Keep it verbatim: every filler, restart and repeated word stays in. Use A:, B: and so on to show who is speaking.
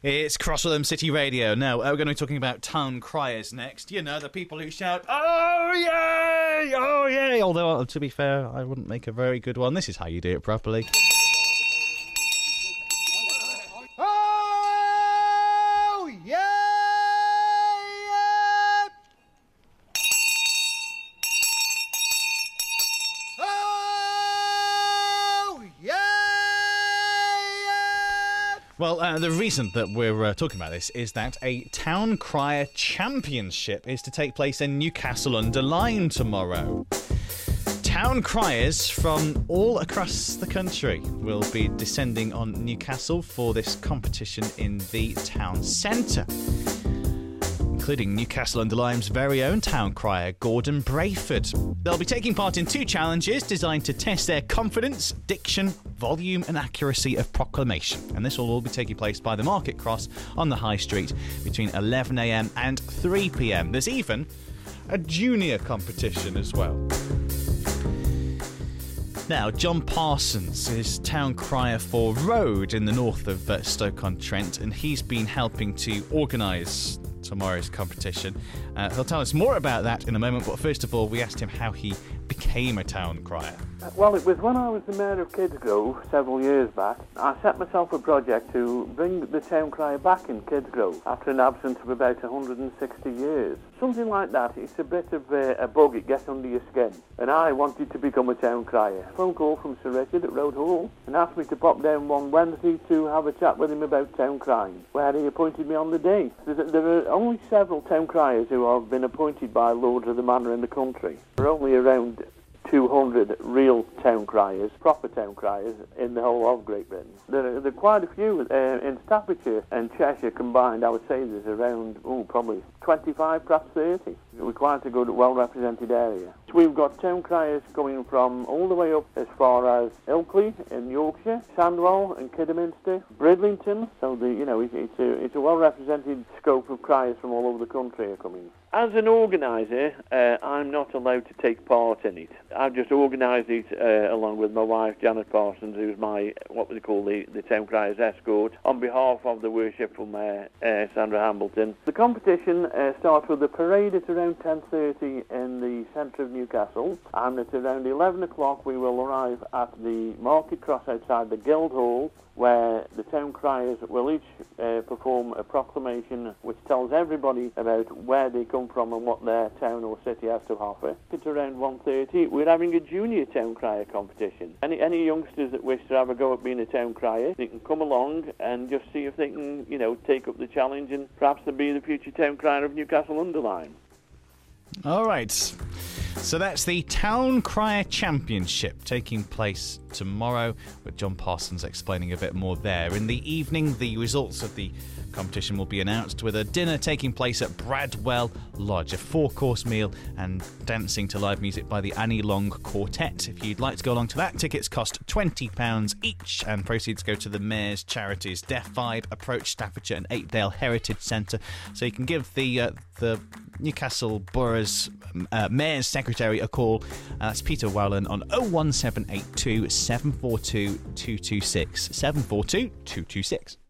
A: It's Cross Rhythm City Radio. Now, we're going to be talking about town criers next. You know, the people who shout, "Oh, yay! Oh, yay!" Although, to be fair, I wouldn't make a very good one. This is how you do it properly.
B: Oh, yeah! Oh, yeah!
A: Well, uh, the reason that we're uh, talking about this is that a Town Crier Championship is to take place in Newcastle-under-Lyme tomorrow. Town criers from all across the country will be descending on Newcastle for this competition in the town centre, including Newcastle-under-Lyme's very own town crier, Gordon Brayford. They'll be taking part in two challenges designed to test their confidence, diction, volume and accuracy of proclamation. And this will all be taking place by the Market Cross on the High Street between eleven a m and three p m. There's even a junior competition as well. Now, John Parsons is town crier for Road in the north of uh, Stoke-on-Trent, and he's been helping to organise tomorrow's competition. Uh, he'll tell us more about that in a moment, but first of all, we asked him how he became a town crier.
C: Well, it was when I was the mayor of Kidsgrove several years back. I set myself a project to bring the town crier back in Kidsgrove after an absence of about one hundred sixty years. Something like that, it's a bit of a, a bug, it gets under your skin. And I wanted to become a town crier. A phone call from Sir Richard at Road Hall and asked me to pop down one Wednesday to have a chat with him about town crying, where he appointed me on the day. There's, there are only several town criers who have been appointed by Lords of the Manor in the country. There are only around two hundred real town criers, proper town criers, in the whole of Great Britain. There are, there are quite a few. Uh, in Staffordshire and Cheshire combined, I would say there's around, oh, probably twenty-five, perhaps thirty. We're quite a good, well-represented area. We've got town criers coming from all the way up as far as Ilkley in Yorkshire, Sandwell and Kidderminster, Bridlington. So, the, you know, it's, it's a, it's a well-represented scope of criers from all over the country are coming. As an organiser, uh, I'm not allowed to take part in it. I've just organised it uh, along with my wife, Janet Parsons, who's my, what we call the, the town criers escort, on behalf of the worshipful Mayor, uh, Sandra Hambleton. The competition uh, starts with a parade at around ten thirty in the centre of Newcastle, and at around eleven o'clock we will arrive at the Market Cross outside the Guildhall, where the town criers will each uh, perform a proclamation which tells everybody about where they come from and what their town or city has to offer. It's around one thirty. We're having a junior town crier competition. Any any youngsters that wish to have a go at being a town crier, they can come along and just see if they can, you know, take up the challenge and perhaps they'll be the future town crier of Newcastle-under-Lyme.
A: All right. So that's the Town Crier Championship taking place tomorrow, with John Parsons explaining a bit more there. In the evening, the results of the competition will be announced, with a dinner taking place at Bradwell Lodge, a four-course meal and dancing to live music by the Annie Long Quartet. If you'd like to go along to that, tickets cost twenty pounds each, and proceeds go to the Mayor's charities Deaf Vibe, Approach Staffordshire and Eightdale Heritage Centre. So you can give the uh, the Newcastle Borough's uh, Mayor's Secretary a call. Uh, that's Peter Wowland on oh one seven eight two, seven four two, two two six, seven four two, two two six.